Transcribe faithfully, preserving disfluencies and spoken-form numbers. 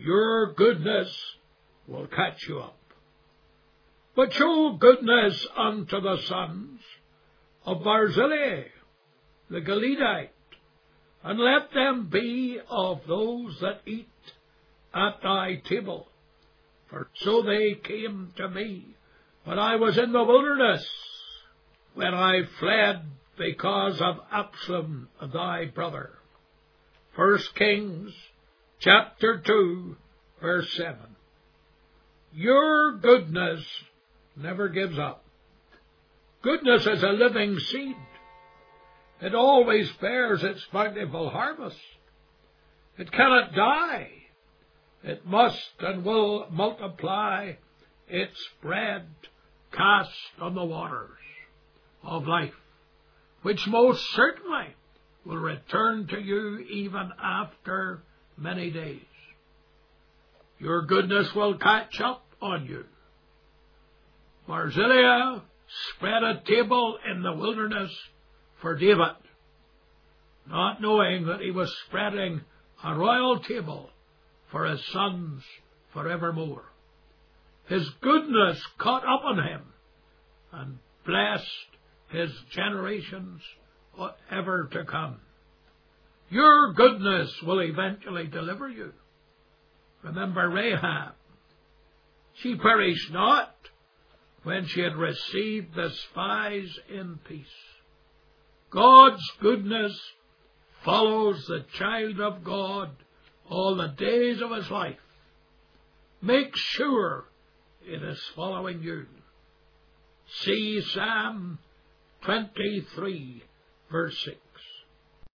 your goodness will catch you up. But show goodness unto the sons of Barzillai, the Gileadite, and let them be of those that eat at thy table. For so they came to me when I was in the wilderness, when I fled because of Absalom thy brother. First Kings chapter two, verse seven. Your goodness never gives up. Goodness is a living seed. It always bears its bountiful harvest. It cannot die. It must and will multiply its bread cast on the waters of life, which most certainly will return to you even after many days. Your goodness will catch up on you. Barzillai spread a table in the wilderness for David, not knowing that he was spreading a royal table for his sons forevermore. His goodness caught up on him and blessed his generations ever to come. Your goodness will eventually deliver you. Remember Rahab. She perished not when she had received the spies in peace. God's goodness follows the child of God all the days of his life. Make sure it is following you. See Psalm twenty-three, verse six.